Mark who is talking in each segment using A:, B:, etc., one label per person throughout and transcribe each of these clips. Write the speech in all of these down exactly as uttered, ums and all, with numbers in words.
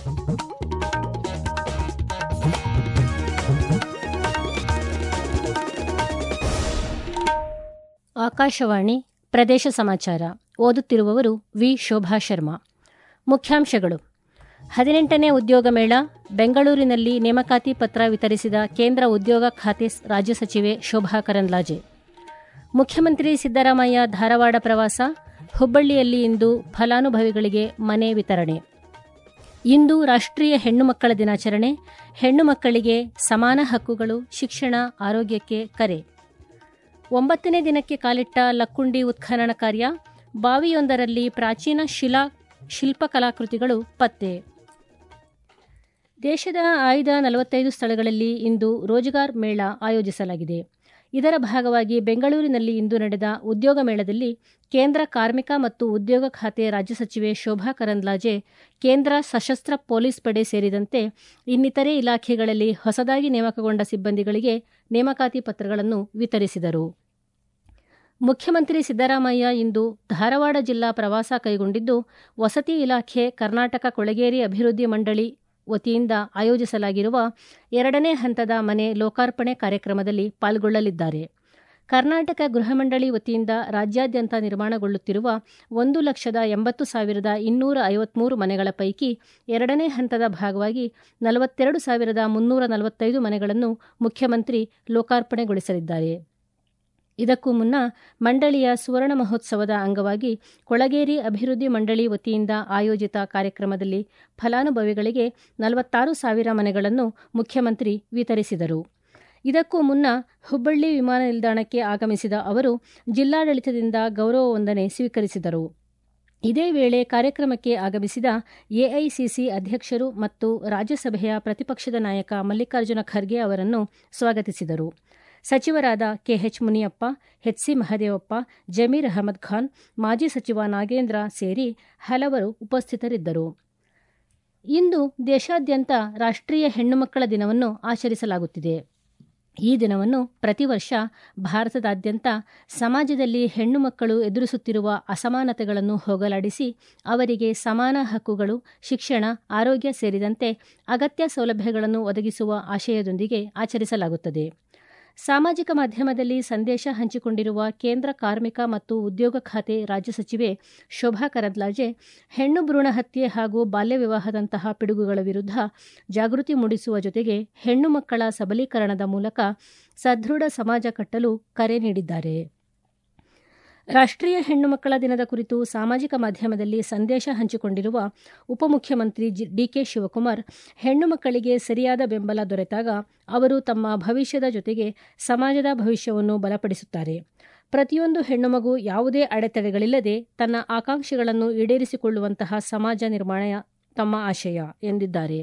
A: ಆಕಾಶವಾಣಿ ಪ್ರದೇಶ ಸಮಾಚಾರ. ಓದುತ್ತಿರುವವರು ವಿ ಶೋಭಾ ಶರ್ಮಾ. ಮುಖ್ಯಾಂಶಗಳು: ಹದಿನೆಂಟನೇ ಉದ್ಯೋಗ ಮೇಳ, ಬೆಂಗಳೂರಿನಲ್ಲಿ ನೇಮಕಾತಿ ಪತ್ರ ವಿತರಿಸಿದ ಕೇಂದ್ರ ಉದ್ಯೋಗ ಖಾತೆ ರಾಜ್ಯ ಸಚಿವೆ ಶೋಭಾ ಕರಂದ್ಲಾಜೆ. ಮುಖ್ಯಮಂತ್ರಿ ಸಿದ್ದರಾಮಯ್ಯ ಧಾರವಾಡ ಪ್ರವಾಸ, ಹುಬ್ಬಳ್ಳಿಯಲ್ಲಿ ಇಂದು ಫಲಾನುಭವಿಗಳಿಗೆ ಮನೆ ವಿತರಣೆ. ಇಂದು ರಾಷ್ಟ್ರೀಯ ಹೆಣ್ಣು ಮಕ್ಕಳ ದಿನಾಚರಣೆ, ಹೆಣ್ಣು ಮಕ್ಕಳಿಗೆ ಸಮಾನ ಹಕ್ಕುಗಳು, ಶಿಕ್ಷಣ, ಆರೋಗ್ಯಕ್ಕೆ ಕರೆ. ಒಂಬತ್ತನೇ ದಿನಕ್ಕೆ ಕಾಲಿಟ್ಟ ಲಕ್ಕುಂಡಿ ಉತ್ಖನನ ಕಾರ್ಯ, ಬಾವಿಯೊಂದರಲ್ಲಿ ಪ್ರಾಚೀನ ಶಿಲಾ ಶಿಲ್ಪಕಲಾಕೃತಿಗಳು ಪತ್ತೆ. ದೇಶದ ಆಯ್ದ ನಲವತ್ತೈದು ಸ್ಥಳಗಳಲ್ಲಿ ಇಂದು ರೋಜ್ಗಾರ್ ಮೇಳ ಆಯೋಜಿಸಲಾಗಿದೆ. ಇದರ ಭಾಗವಾಗಿ ಬೆಂಗಳೂರಿನಲ್ಲಿ ಇಂದು ನಡೆದ ಉದ್ಯೋಗ ಮೇಳದಲ್ಲಿ ಕೇಂದ್ರ ಕಾರ್ಮಿಕ ಮತ್ತು ಉದ್ಯೋಗ ಖಾತೆ ರಾಜ್ಯ ಸಚಿವೆ ಶೋಭಾ ಕರಂದ್ಲಾಜೆ ಕೇಂದ್ರ ಸಶಸ್ತ್ರ ಪೊಲೀಸ್ ಪಡೆ ಸೇರಿದಂತೆ ಇನ್ನಿತರೆ ಇಲಾಖೆಗಳಲ್ಲಿ ಹೊಸದಾಗಿ ನೇಮಕಗೊಂಡ ಸಿಬ್ಬಂದಿಗಳಿಗೆ ನೇಮಕಾತಿ ಪತ್ರಗಳನ್ನು ವಿತರಿಸಿದರು. ಮುಖ್ಯಮಂತ್ರಿ ಸಿದ್ದರಾಮಯ್ಯ ಇಂದು ಧಾರವಾಡ ಜಿಲ್ಲಾ ಪ್ರವಾಸ ಕೈಗೊಂಡಿದ್ದು, ವಸತಿ ಇಲಾಖೆ, ಕರ್ನಾಟಕ ಕೊಳೆಗೇರಿ ಅಭಿವೃದ್ಧಿ ಮಂಡಳಿ ವತಿಯಿಂದ ಆಯೋಜಿಸಲಾಗಿರುವ ಎರಡನೇ ಹಂತದ ಮನೆ ಲೋಕಾರ್ಪಣೆ ಕಾರ್ಯಕ್ರಮದಲ್ಲಿ ಪಾಲ್ಗೊಳ್ಳಲಿದ್ದಾರೆ. ಕರ್ನಾಟಕ ಗೃಹ ಮಂಡಳಿ ವತಿಯಿಂದ ರಾಜ್ಯಾದ್ಯಂತ ನಿರ್ಮಾಣಗೊಳ್ಳುತ್ತಿರುವ ಒಂದು ಲಕ್ಷದ ಎಂಬತ್ತು ಸಾವಿರದ ಇನ್ನೂರ ಐವತ್ಮೂರು ಮನೆಗಳ ಪೈಕಿ ಎರಡನೇ ಹಂತದ ಭಾಗವಾಗಿ ನಲವತ್ತೆರಡು ಸಾವಿರದ ಮುನ್ನೂರ ನಲವತ್ತೈದು ಮನೆಗಳನ್ನು ಮುಖ್ಯಮಂತ್ರಿ ಲೋಕಾರ್ಪಣೆಗೊಳಿಸಲಿದ್ದಾರೆ. ಇದಕ್ಕೂ ಮುನ್ನ ಮಂಡಳಿಯ ಸುವರ್ಣ ಮಹೋತ್ಸವದ ಅಂಗವಾಗಿ ಕೊಳಗೇರಿ ಅಭಿವೃದ್ಧಿ ಮಂಡಳಿ ವತಿಯಿಂದ ಆಯೋಜಿತ ಕಾರ್ಯಕ್ರಮದಲ್ಲಿ ಫಲಾನುಭವಿಗಳಿಗೆ ನಲವತ್ತಾರು ಸಾವಿರ ಮನೆಗಳನ್ನು ಮುಖ್ಯಮಂತ್ರಿ ವಿತರಿಸಿದರು. ಇದಕ್ಕೂ ಮುನ್ನ ಹುಬ್ಬಳ್ಳಿ ವಿಮಾನ ನಿಲ್ದಾಣಕ್ಕೆ ಆಗಮಿಸಿದ ಅವರು ಜಿಲ್ಲಾಡಳಿತದಿಂದ ಗೌರವ ವಂದನೆ ಸ್ವೀಕರಿಸಿದರು. ಇದೇ ವೇಳೆ ಕಾರ್ಯಕ್ರಮಕ್ಕೆ ಆಗಮಿಸಿದ ಎಐಸಿಸಿ ಅಧ್ಯಕ್ಷರು ಮತ್ತು ರಾಜ್ಯಸಭೆಯ ಪ್ರತಿಪಕ್ಷದ ನಾಯಕ ಮಲ್ಲಿಕಾರ್ಜುನ ಖರ್ಗೆ ಅವರನ್ನು ಸ್ವಾಗತಿಸಿದರು. ಸಚಿವರಾದ ಕೆಎಚ್ ಮುನಿಯಪ್ಪ, ಎಚ್ಸಿ ಮಹದೇವಪ್ಪ, ಜಮೀರ್ ಅಹಮದ್ ಖಾನ್, ಮಾಜಿ ಸಚಿವ ನಾಗೇಂದ್ರ ಸೇರಿ ಹಲವರು ಉಪಸ್ಥಿತರಿದ್ದರು. ಇಂದು ದೇಶಾದ್ಯಂತ ರಾಷ್ಟ್ರೀಯ ಹೆಣ್ಣು ಮಕ್ಕಳ ದಿನವನ್ನು ಆಚರಿಸಲಾಗುತ್ತಿದೆ. ಈ ದಿನವನ್ನು ಪ್ರತಿ ವರ್ಷ ಭಾರತದಾದ್ಯಂತ ಸಮಾಜದಲ್ಲಿ ಹೆಣ್ಣು ಮಕ್ಕಳು ಎದುರಿಸುತ್ತಿರುವ ಅಸಮಾನತೆಗಳನ್ನು ಹೋಗಲಾಡಿಸಿ ಅವರಿಗೆ ಸಮಾನ ಹಕ್ಕುಗಳು, ಶಿಕ್ಷಣ, ಆರೋಗ್ಯ ಸೇರಿದಂತೆ ಅಗತ್ಯ ಸೌಲಭ್ಯಗಳನ್ನು ಒದಗಿಸುವ ಆಶಯದೊಂದಿಗೆ ಆಚರಿಸಲಾಗುತ್ತದೆ. ಸಾಮಾಜಿಕ ಮಾಧ್ಯಮದಲ್ಲಿ ಸಂದೇಶ ಹಂಚಿಕೊಂಡಿರುವ ಕೇಂದ್ರ ಕಾರ್ಮಿಕ ಮತ್ತು ಉದ್ಯೋಗ ಖಾತೆ ರಾಜ್ಯ ಸಚಿವೆ ಶೋಭಾ ಕರಂದ್ಲಾಜೆ, ಹೆಣ್ಣು ಭ್ರೂಣ ಹತ್ಯೆ ಹಾಗೂ ಬಾಲ್ಯ ವಿವಾಹದಂತಹ ಪಿಡುಗುಗಳ ವಿರುದ್ಧ ಜಾಗೃತಿ ಮೂಡಿಸುವ ಜೊತೆಗೆ ಹೆಣ್ಣು ಮಕ್ಕಳ ಸಬಲೀಕರಣದ ಮೂಲಕ ಸದೃಢ ಸಮಾಜ ಕಟ್ಟಲು ಕರೆ ನೀಡಿದ್ದಾರೆ. ರಾಷ್ಟ್ರೀಯ ಹೆಣ್ಣು ಮಕ್ಕಳ ದಿನದ ಕುರಿತು ಸಾಮಾಜಿಕ ಮಾಧ್ಯಮದಲ್ಲಿ ಸಂದೇಶ ಹಂಚಿಕೊಂಡಿರುವ ಉಪಮುಖ್ಯಮಂತ್ರಿ ಡಿಕೆ ಶಿವಕುಮಾರ್, ಹೆಣ್ಣು ಮಕ್ಕಳಿಗೆ ಸರಿಯಾದ ಬೆಂಬಲ ದೊರೆತಾಗ ಅವರು ತಮ್ಮ ಭವಿಷ್ಯದ ಜೊತೆಗೆ ಸಮಾಜದ ಭವಿಷ್ಯವನ್ನು ಬಲಪಡಿಸುತ್ತಾರೆ. ಪ್ರತಿಯೊಂದು ಹೆಣ್ಣುಮಗು ಯಾವುದೇ ಅಡೆತಡೆಗಳಿಲ್ಲದೆ ತನ್ನ ಆಕಾಂಕ್ಷೆಗಳನ್ನು ಈಡೇರಿಸಿಕೊಳ್ಳುವಂತಹ ಸಮಾಜ ನಿರ್ಮಾಣ ತಮ್ಮ ಆಶಯ ಎಂದಿದ್ದಾರೆ.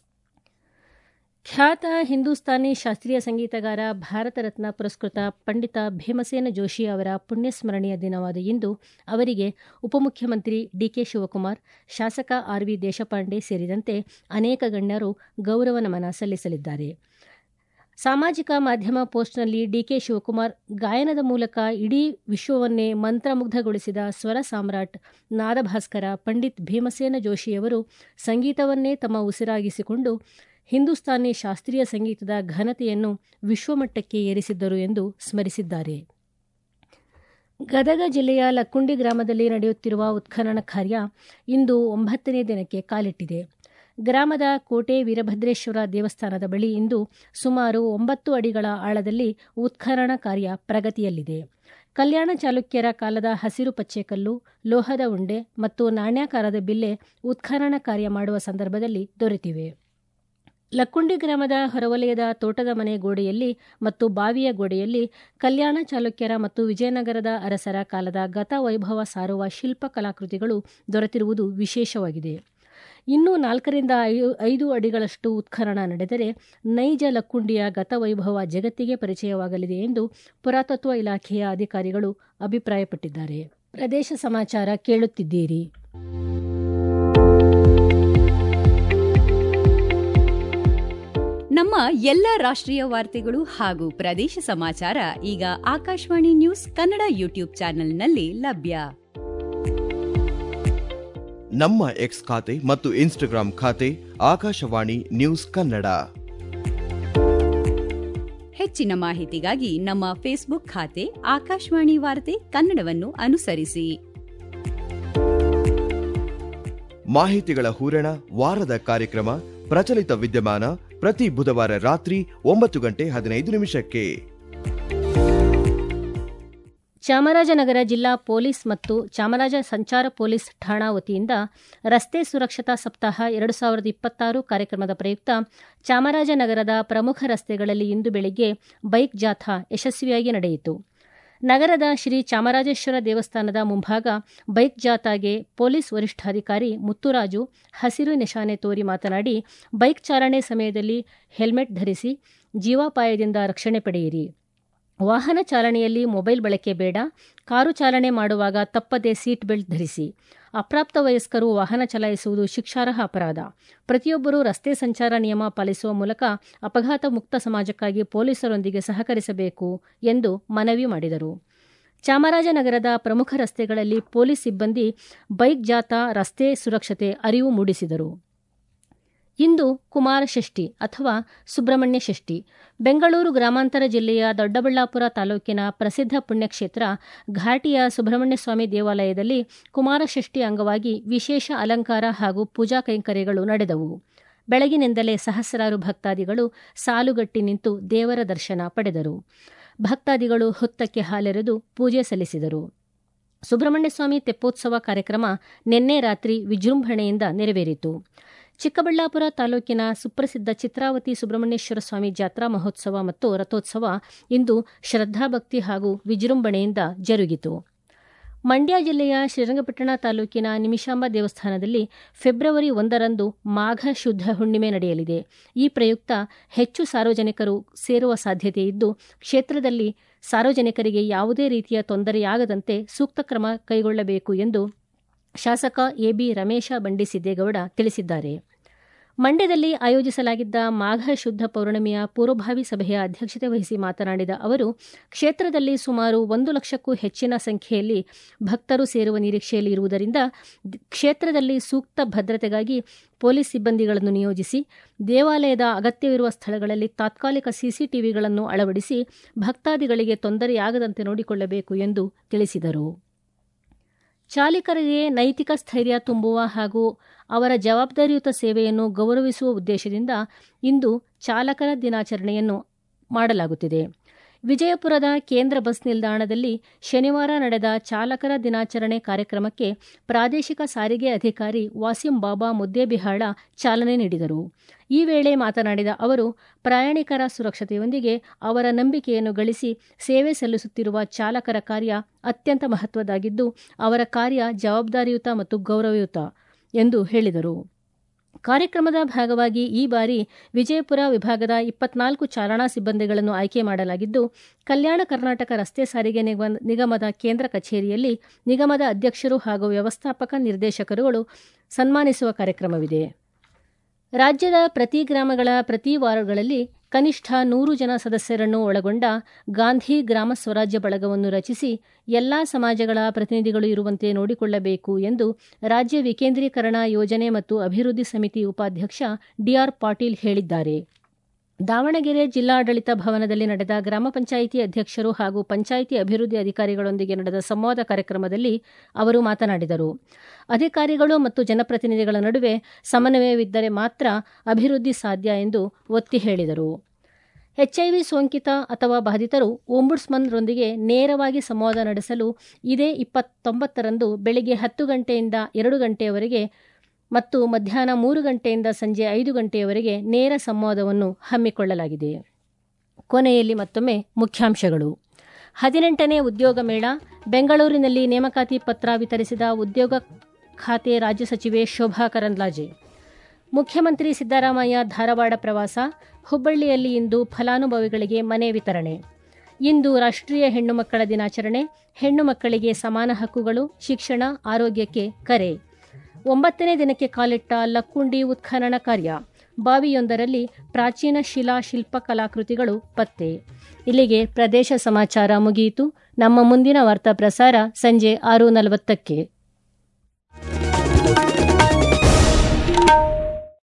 A: ಖ್ಯಾತ ಹಿಂದೂಸ್ತಾನಿ ಶಾಸ್ತ್ರೀಯ ಸಂಗೀತಗಾರ, ಭಾರತ ರತ್ನ ಪುರಸ್ಕೃತ ಪಂಡಿತ ಭೀಮಸೇನ ಜೋಶಿ ಅವರ ಪುಣ್ಯಸ್ಮರಣೆಯ ದಿನವಾದ ಇಂದು ಅವರಿಗೆ ಉಪಮುಖ್ಯಮಂತ್ರಿ ಡಿಕೆ ಶಿವಕುಮಾರ್, ಶಾಸಕ ಆರ್ ವಿ ದೇಶಪಾಂಡೆ ಸೇರಿದಂತೆ ಅನೇಕ ಗಣ್ಯರು ಗೌರವ ನಮನ ಸಲ್ಲಿಸಲಿದ್ದಾರೆ. ಸಾಮಾಜಿಕ ಮಾಧ್ಯಮ ಪೋಸ್ಟ್ನಲ್ಲಿ ಡಿಕೆ ಶಿವಕುಮಾರ್, ಗಾಯನದ ಮೂಲಕ ಇಡೀ ವಿಶ್ವವನ್ನೇ ಮಂತ್ರಮುಗ್ಧಗೊಳಿಸಿದ ಸ್ವರ ಸಾಮ್ರಾಟ್, ನಾದಭಾಸ್ಕರ ಪಂಡಿತ್ ಭೀಮಸೇನ ಜೋಶಿಯವರು ಸಂಗೀತವನ್ನೇ ತಮ್ಮ ಉಸಿರಾಗಿಸಿಕೊಂಡು ಹಿಂದೂಸ್ತಾನಿ ಶಾಸ್ತ್ರೀಯ ಸಂಗೀತದ ಘನತೆಯನ್ನು ವಿಶ್ವಮಟ್ಟಕ್ಕೆ ಏರಿಸಿದ್ದರು ಎಂದು ಸ್ಮರಿಸಿದ್ದಾರೆ. ಗದಗ ಜಿಲ್ಲೆಯ ಲಕ್ಕುಂಡಿ ಗ್ರಾಮದಲ್ಲಿ ನಡೆಯುತ್ತಿರುವ ಉತ್ಖನನ ಕಾರ್ಯ ಇಂದು ಒಂಬತ್ತನೇ ದಿನಕ್ಕೆ ಕಾಲಿಟ್ಟಿದೆ. ಗ್ರಾಮದ ಕೋಟೆ ವೀರಭದ್ರೇಶ್ವರ ದೇವಸ್ಥಾನದ ಬಳಿ ಇಂದು ಸುಮಾರು ಒಂಬತ್ತು ಅಡಿಗಳ ಆಳದಲ್ಲಿ ಉತ್ಖನನ ಕಾರ್ಯ ಪ್ರಗತಿಯಲ್ಲಿದೆ. ಕಲ್ಯಾಣ ಚಾಲುಕ್ಯರ ಕಾಲದ ಹಸಿರು ಪಚ್ಚೆಕಲ್ಲು, ಲೋಹದ ಉಂಡೆ ಮತ್ತು ನಾಣ್ಯಾಕಾರದ ಬಿಲ್ಲೆ ಉತ್ಖನನ ಕಾರ್ಯ ಮಾಡುವ ಸಂದರ್ಭದಲ್ಲಿ ದೊರೆತಿವೆ. ಲಕ್ಕುಂಡಿ ಗ್ರಾಮದ ಹೊರವಲಯದ ತೋಟದ ಮನೆ ಗೋಡೆಯಲ್ಲಿ ಮತ್ತು ಬಾವಿಯ ಗೋಡೆಯಲ್ಲಿ ಕಲ್ಯಾಣ ಚಾಲುಕ್ಯರ ಮತ್ತು ವಿಜಯನಗರದ ಅರಸರ ಕಾಲದ ಗತ ವೈಭವ ಸಾರುವ ಶಿಲ್ಪ ಕಲಾಕೃತಿಗಳು ದೊರೆತಿರುವುದು ವಿಶೇಷವಾಗಿದೆ. ಇನ್ನೂ ನಾಲ್ಕರಿಂದ ಐದು ಅಡಿಗಳಷ್ಟು ಉತ್ಖನನ ನಡೆದರೆ ನೈಜ ಲಕ್ಕುಂಡಿಯ ಗತವೈಭವ ಜಗತ್ತಿಗೆ ಪರಿಚಯವಾಗಲಿದೆ ಎಂದು ಪುರಾತತ್ವ ಇಲಾಖೆಯ ಅಧಿಕಾರಿಗಳು ಅಭಿಪ್ರಾಯಪಟ್ಟಿದ್ದಾರೆ. ಪ್ರದೇಶ ಸಮಾಚಾರ ಕೇಳುತ್ತಿದ್ದೀರಿ.
B: ನಮ್ಮ ಎಲ್ಲ ರಾಷ್ಟ್ರೀಯ ವಾರ್ತೆಗಳು ಹಾಗೂ ಪ್ರದೇಶ ಸಮಾಚಾರ ಈಗ ಆಕಾಶವಾಣಿ ನ್ಯೂಸ್ ಕನ್ನಡ ಯೂಟ್ಯೂಬ್ ಚಾನೆಲ್ನಲ್ಲಿ ಲಭ್ಯ.
C: ನಮ್ಮ ಎಕ್ಸ್ ಖಾತೆ ಮತ್ತು ಇನ್ಸ್ಟಾಗ್ರಾಂ ಖಾತೆ ಆಕಾಶವಾಣಿ ನ್ಯೂಸ್ ಕನ್ನಡ.
B: ಹೆಚ್ಚಿನ ಮಾಹಿತಿಗಾಗಿ ನಮ್ಮ ಫೇಸ್ಬುಕ್ ಖಾತೆ ಆಕಾಶವಾಣಿ ವಾರ್ತೆ ಕನ್ನಡವನ್ನು ಅನುಸರಿಸಿ.
C: ಮಾಹಿತಿಗಳ ಹೂರಣ, ವಾರದ ಕಾರ್ಯಕ್ರಮ ಪ್ರಚಲಿತ ವಿದ್ಯಮಾನ ಪ್ರತಿ ಬುಧವಾರ ರಾತ್ರಿ ಒಂಬತ್ತು ಗಂಟೆ ಹದಿನೈದು ನಿಮಿಷಕ್ಕೆ.
A: ಚಾಮರಾಜನಗರ ಜಿಲ್ಲಾ ಪೊಲೀಸ್ ಮತ್ತು ಚಾಮರಾಜ ಸಂಚಾರ ಪೊಲೀಸ್ ಠಾಣಾ ವತಿಯಿಂದ ರಸ್ತೆ ಸುರಕ್ಷತಾ ಸಪ್ತಾಹ ಎರಡು ಸಾವಿರದ ಇಪ್ಪತ್ತಾರು ಕಾರ್ಯಕ್ರಮದ ಪ್ರಯುಕ್ತ ಚಾಮರಾಜನಗರದ ಪ್ರಮುಖ ರಸ್ತೆಗಳಲ್ಲಿ ಇಂದು ಬೆಳಿಗ್ಗೆ ಬೈಕ್ ಜಾಥಾ ಯಶಸ್ವಿಯಾಗಿ ನಡೆಯಿತು. ನಗರದ ಶ್ರೀ ಚಾಮರಾಜೇಶ್ವರ ದೇವಸ್ಥಾನದ ಮುಂಭಾಗ ಬೈಕ್ ಜಾಥಾಗೆ ಪೊಲೀಸ್ ವರಿಷ್ಠಾಧಿಕಾರಿ ಮುತ್ತುರಾಜು ಹಸಿರು ನಿಶಾನೆ ತೋರಿ ಮಾತನಾಡಿ, ಬೈಕ್ ಚಾಲನೆ ಸಮಯದಲ್ಲಿ ಹೆಲ್ಮೆಟ್ ಧರಿಸಿ, ಜೀವಾಪಾಯದಿಂದ ರಕ್ಷಣೆ ಪಡೆಯಿರಿ. ವಾಹನ ಚಾಲನೆಯಲ್ಲಿ ಮೊಬೈಲ್ ಬಳಕೆ ಬೇಡ. ಕಾರು ಚಾಲನೆ ಮಾಡುವಾಗ ತಪ್ಪದೆ ಸೀಟ್ ಬೆಲ್ಟ್ ಧರಿಸಿ. ಅಪ್ರಾಪ್ತ ವಯಸ್ಕರು ವಾಹನ ಚಲಾಯಿಸುವುದು ಶಿಕ್ಷಾರ್ಹ ಅಪರಾಧ. ಪ್ರತಿಯೊಬ್ಬರೂ ರಸ್ತೆ ಸಂಚಾರ ನಿಯಮ ಪಾಲಿಸುವ ಮೂಲಕ ಅಪಘಾತ ಮುಕ್ತ ಸಮಾಜಕ್ಕಾಗಿ ಪೊಲೀಸರೊಂದಿಗೆ ಸಹಕರಿಸಬೇಕು ಎಂದು ಮನವಿ ಮಾಡಿದರು. ಚಾಮರಾಜನಗರದ ಪ್ರಮುಖ ರಸ್ತೆಗಳಲ್ಲಿ ಪೊಲೀಸ್ ಸಿಬ್ಬಂದಿ ಬೈಕ್ ಜಾಥಾ ರಸ್ತೆ ಸುರಕ್ಷತೆ ಅರಿವು ಮೂಡಿಸಿದರು. ಇಂದು ಕುಮಾರ ಷಷ್ಠಿ ಅಥವಾ ಸುಬ್ರಹ್ಮಣ್ಯ ಷಷ್ಠಿ. ಬೆಂಗಳೂರು ಗ್ರಾಮಾಂತರ ಜಿಲ್ಲೆಯ ದೊಡ್ಡಬಳ್ಳಾಪುರ ತಾಲೂಕಿನ ಪ್ರಸಿದ್ಧ ಪುಣ್ಯಕ್ಷೇತ್ರ ಘಾಟಿಯ ಸುಬ್ರಹ್ಮಣ್ಯ ಸ್ವಾಮಿ ದೇವಾಲಯದಲ್ಲಿ ಕುಮಾರ ಷಷ್ಠಿ ಅಂಗವಾಗಿ ವಿಶೇಷ ಅಲಂಕಾರ ಹಾಗೂ ಪೂಜಾ ಕೈಂಕರ್ಯಗಳು ನಡೆದವು. ಬೆಳಗಿನಿಂದಲೇ ಸಹಸ್ರಾರು ಭಕ್ತಾದಿಗಳು ಸಾಲುಗಟ್ಟಿ ನಿಂತು ದೇವರ ದರ್ಶನ ಪಡೆದರು. ಭಕ್ತಾದಿಗಳು ಹುತ್ತಕ್ಕೆ ಹಾಲೆರೆದು ಪೂಜೆ ಸಲ್ಲಿಸಿದರು. ಸುಬ್ರಹ್ಮಣ್ಯ ಸ್ವಾಮಿ ತೆಪ್ಪೋತ್ಸವ ಕಾರ್ಯಕ್ರಮ ನಿನ್ನೆ ರಾತ್ರಿ ವಿಜೃಂಭಣೆಯಿಂದ ನೆರವೇರಿತು. ಚಿಕ್ಕಬಳ್ಳಾಪುರ ತಾಲೂಕಿನ ಸುಪ್ರಸಿದ್ಧ ಚಿತ್ರಾವತಿ ಸುಬ್ರಹ್ಮಣ್ಯೇಶ್ವರ ಸ್ವಾಮಿ ಜಾತ್ರಾ ಮಹೋತ್ಸವ ಮತ್ತು ರಥೋತ್ಸವ ಇಂದು ಶ್ರದ್ಧಾಭಕ್ತಿ ಹಾಗೂ ವಿಜೃಂಭಣೆಯಿಂದ ಜರುಗಿತು. ಮಂಡ್ಯ ಜಿಲ್ಲೆಯ ಶ್ರೀರಂಗಪಟ್ಟಣ ತಾಲೂಕಿನ ನಿಮಿಷಾಂಬ ದೇವಸ್ಥಾನದಲ್ಲಿ ಫೆಬ್ರವರಿ ಒಂದರಂದು ಮಾಘ ಶುದ್ಧ ಹುಣ್ಣಿಮೆ ನಡೆಯಲಿದೆ. ಈ ಪ್ರಯುಕ್ತ ಹೆಚ್ಚು ಸಾರ್ವಜನಿಕರು ಸೇರುವ ಸಾಧ್ಯತೆ ಇದ್ದು, ಕ್ಷೇತ್ರದಲ್ಲಿ ಸಾರ್ವಜನಿಕರಿಗೆ ಯಾವುದೇ ರೀತಿಯ ತೊಂದರೆಯಾಗದಂತೆ ಸೂಕ್ತ ಕ್ರಮ ಕೈಗೊಳ್ಳಬೇಕು ಎಂದು ಶಾಸಕ ಎಬಿ ರಮೇಶ ಬಂಡಿಸಿದ್ದೇಗೌಡ ತಿಳಿಸಿದ್ದಾರೆ. ಮಂಡ್ಯದಲ್ಲಿ ಆಯೋಜಿಸಲಾಗಿದ್ದ ಮಾಘ ಶುದ್ಧ ಪೌರ್ಣಮಿಯ ಪೂರ್ವಭಾವಿ ಸಭೆಯ ಅಧ್ಯಕ್ಷತೆ ವಹಿಸಿ ಮಾತನಾಡಿದ ಅವರು, ಕ್ಷೇತ್ರದಲ್ಲಿ ಸುಮಾರು ಒಂದು ಲಕ್ಷಕ್ಕೂ ಹೆಚ್ಚಿನ ಸಂಖ್ಯೆಯಲ್ಲಿ ಭಕ್ತರು ಸೇರುವ ನಿರೀಕ್ಷೆಯಲ್ಲಿ ಇರುವುದರಿಂದ ಕ್ಷೇತ್ರದಲ್ಲಿ ಸೂಕ್ತ ಭದ್ರತೆಗಾಗಿ ಪೊಲೀಸ್ ಸಿಬ್ಬಂದಿಗಳನ್ನು ನಿಯೋಜಿಸಿ ದೇವಾಲಯದ ಅಗತ್ಯವಿರುವ ಸ್ಥಳಗಳಲ್ಲಿ ತಾತ್ಕಾಲಿಕ ಸಿಸಿಟಿವಿಗಳನ್ನು ಅಳವಡಿಸಿ ಭಕ್ತಾದಿಗಳಿಗೆ ತೊಂದರೆಯಾಗದಂತೆ ನೋಡಿಕೊಳ್ಳಬೇಕು ಎಂದು ತಿಳಿಸಿದರು. ಚಾಲಕರಿಗೆ ನೈತಿಕ ಸ್ಥೈರ್ಯ ತುಂಬುವ ಹಾಗೂ ಅವರ ಜವಾಬ್ದಾರಿಯುತ ಸೇವೆಯನ್ನು ಗೌರವಿಸುವ ಉದ್ದೇಶದಿಂದ ಇಂದು ಚಾಲಕರ ದಿನಾಚರಣೆಯನ್ನು ಮಾಡಲಾಗುತ್ತಿದೆ. ವಿಜಯಪುರದ ಕೇಂದ್ರ ಬಸ್ ನಿಲ್ದಾಣದಲ್ಲಿ ಶನಿವಾರ ನಡೆದ ಚಾಲಕರ ದಿನಾಚರಣೆ ಕಾರ್ಯಕ್ರಮಕ್ಕೆ ಪ್ರಾದೇಶಿಕ ಸಾರಿಗೆ ಅಧಿಕಾರಿ ವಾಸಿಂ ಬಾಬಾ ಮುದ್ದೇಬಿಹಾಳ ಚಾಲನೆ ನೀಡಿದರು. ಈ ವೇಳೆ ಮಾತನಾಡಿದ ಅವರು, ಪ್ರಯಾಣಿಕರ ಸುರಕ್ಷತೆಯೊಂದಿಗೆ ಅವರ ನಂಬಿಕೆಯನ್ನು ಗಳಿಸಿ ಸೇವೆ ಸಲ್ಲಿಸುತ್ತಿರುವ ಚಾಲಕರ ಕಾರ್ಯ ಅತ್ಯಂತ ಮಹತ್ವದ್ದಾಗಿದ್ದು, ಅವರ ಕಾರ್ಯ ಜವಾಬ್ದಾರಿಯುತ ಮತ್ತು ಗೌರವಯುತ ಎಂದು ಹೇಳಿದರು. ಕಾರ್ಯಕ್ರಮದ ಭಾಗವಾಗಿ ಈ ಬಾರಿ ವಿಜಯಪುರ ವಿಭಾಗದ ಇಪ್ಪತ್ನಾಲ್ಕು ಚಾಲನಾ ಸಿಬ್ಬಂದಿಗಳನ್ನು ಆಯ್ಕೆ ಮಾಡಲಾಗಿದ್ದು, ಕಲ್ಯಾಣ ಕರ್ನಾಟಕ ರಸ್ತೆ ಸಾರಿಗೆ ನಿಗಮದ ಕೇಂದ್ರ ಕಚೇರಿಯಲ್ಲಿ ನಿಗಮದ ಅಧ್ಯಕ್ಷರು ಹಾಗೂ ವ್ಯವಸ್ಥಾಪಕ ನಿರ್ದೇಶಕರುಗಳು ಸನ್ಮಾನಿಸುವ ಕಾರ್ಯಕ್ರಮವಿದೆ. ರಾಜ್ಯದ ಪ್ರತಿ ಗ್ರಾಮಗಳ ಪ್ರತಿ ವಾರ್ಡ್ಗಳಲ್ಲಿ ಕನಿಷ್ಠ ನೂರು ಜನ ಸದಸ್ಯರನ್ನು ಒಳಗೊಂಡ ಗಾಂಧಿ ಗ್ರಾಮ ಸ್ವರಾಜ್ಯ ಬಳಗವನ್ನು ರಚಿಸಿ ಎಲ್ಲಾ ಸಮಾಜಗಳ ಪ್ರತಿನಿಧಿಗಳು ಇರುವಂತೆ ನೋಡಿಕೊಳ್ಳಬೇಕು ಎಂದು ರಾಜ್ಯ ವಿಕೇಂದ್ರೀಕರಣ ಯೋಜನೆ ಮತ್ತು ಅಭಿವೃದ್ಧಿ ಸಮಿತಿ ಉಪಾಧ್ಯಕ್ಷ ಡಿಆರ್ ಪಾಟೀಲ್ ಹೇಳಿದ್ದಾರೆ. ದಾವಣಗೆರೆ ಜಿಲ್ಲಾಡಳಿತ ಭವನದಲ್ಲಿ ನಡೆದ ಗ್ರಾಮ ಪಂಚಾಯಿತಿ ಅಧ್ಯಕ್ಷರು ಹಾಗೂ ಪಂಚಾಯಿತಿ ಅಭಿವೃದ್ಧಿ ಅಧಿಕಾರಿಗಳೊಂದಿಗೆ ನಡೆದ ಸಂವಾದ ಕಾರ್ಯಕ್ರಮದಲ್ಲಿ ಅವರು ಮಾತನಾಡಿದರು. ಅಧಿಕಾರಿಗಳು ಮತ್ತು ಜನಪ್ರತಿನಿಧಿಗಳ ನಡುವೆ ಸಮನ್ವಯವಿದ್ದರೆ ಮಾತ್ರ ಅಭಿವೃದ್ಧಿ ಸಾಧ್ಯ ಎಂದು ಒತ್ತಿ ಹೇಳಿದರು. ಎಚ್ಐವಿ ಸೋಂಕಿತ ಅಥವಾ ಬಾಧಿತರು ಓಂಬುಡ್ಸ್ಮನ್ರೊಂದಿಗೆ ನೇರವಾಗಿ ಸಂವಾದ ನಡೆಸಲು ಇದೇ ಇಪ್ಪತ್ತೊಂಬತ್ತರಂದು ಬೆಳಗ್ಗೆ ಹತ್ತು ಗಂಟೆಯಿಂದ ಎರಡು ಗಂಟೆಯವರೆಗೆ ಮತ್ತು ಮಧ್ಯಾಹ್ನ ಮೂರು ಗಂಟೆಯಿಂದ ಸಂಜೆ ಐದು ಗಂಟೆಯವರೆಗೆ ನೇರ ಸಂವಾದವನ್ನು ಹಮ್ಮಿಕೊಳ್ಳಲಾಗಿದೆ. ಕೊನೆಯಲ್ಲಿ ಮತ್ತೊಮ್ಮೆ ಮುಖ್ಯಾಂಶಗಳು. ಹದಿನೆಂಟನೇ ಉದ್ಯೋಗ ಮೇಳ, ಬೆಂಗಳೂರಿನಲ್ಲಿ ನೇಮಕಾತಿ ಪತ್ರ ವಿತರಿಸಿದ ಉದ್ಯೋಗ ಖಾತೆ ರಾಜ್ಯ ಸಚಿವೆ ಶೋಭಾ ಕರಂದ್ಲಾಜೆ. ಮುಖ್ಯಮಂತ್ರಿ ಸಿದ್ದರಾಮಯ್ಯ ಧಾರವಾಡ ಪ್ರವಾಸ, ಹುಬ್ಬಳ್ಳಿಯಲ್ಲಿ ಇಂದು ಫಲಾನುಭವಿಗಳಿಗೆ ಮನೆ ವಿತರಣೆ. ಇಂದು ರಾಷ್ಟ್ರೀಯ ಹೆಣ್ಣು ಮಕ್ಕಳ ದಿನಾಚರಣೆ, ಹೆಣ್ಣು ಮಕ್ಕಳಿಗೆ ಸಮಾನ ಹಕ್ಕುಗಳು, ಶಿಕ್ಷಣ, ಆರೋಗ್ಯಕ್ಕೆ ಕರೆ. ಒಂಬತ್ತನೇ ದಿನಕ್ಕೆ ಕಾಲಿಟ್ಟ ಲಕ್ಕುಂಡಿ ಉತ್ಖನನ ಕಾರ್ಯ, ಬಾವಿಯೊಂದರಲ್ಲಿ ಪ್ರಾಚೀನ ಶಿಲಾ ಶಿಲ್ಪ ಕಲಾಕೃತಿಗಳು ಪತ್ತೆ. ಇಲ್ಲಿಗೆ ಪ್ರದೇಶ ಸಮಾಚಾರ ಮುಗಿಯಿತು. ನಮ್ಮ ಮುಂದಿನ ವಾರ್ತಾ ಪ್ರಸಾರ ಸಂಜೆ ಆರು ನಲವತ್ತಕ್ಕೆ.